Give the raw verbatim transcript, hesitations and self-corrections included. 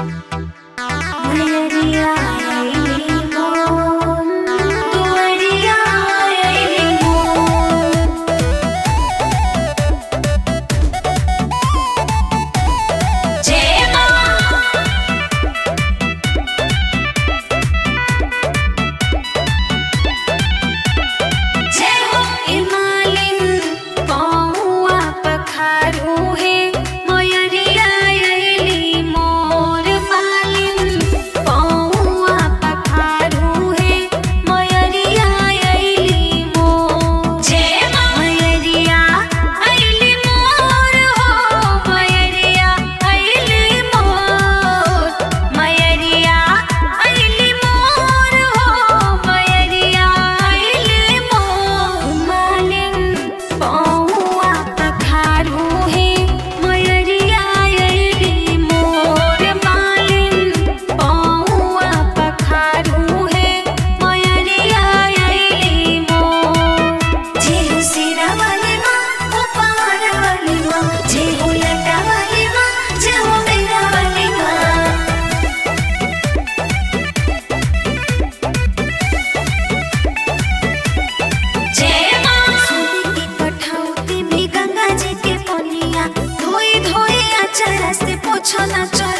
मयरिया आइली मोर दुआरिया आइली मोर। जय माँ जय हो इमालिन पौआ पखारू है मयरिया आइली मोर मालिन पौआ पखारू है मयरिया आइली मोर। जय माँ मयरिया आइली मोर हो मयरिया आइली मोर मयरिया आइली मोर हो मयरिया आइली मोर। मालिन पौआ पखारू है मयरिया आइली मोर मालिन पौआ पखारू है मयरिया आइली मोर। जे हो सिरा वाली माँ हो पहाड़ वाली माँ जे हो लटा वाली माँ जे हो मेरा वाली माँ। जय माँ सोने की पठाउती भी गंगा जी के पनिया धोई धोई अचरा से पोछो ना चो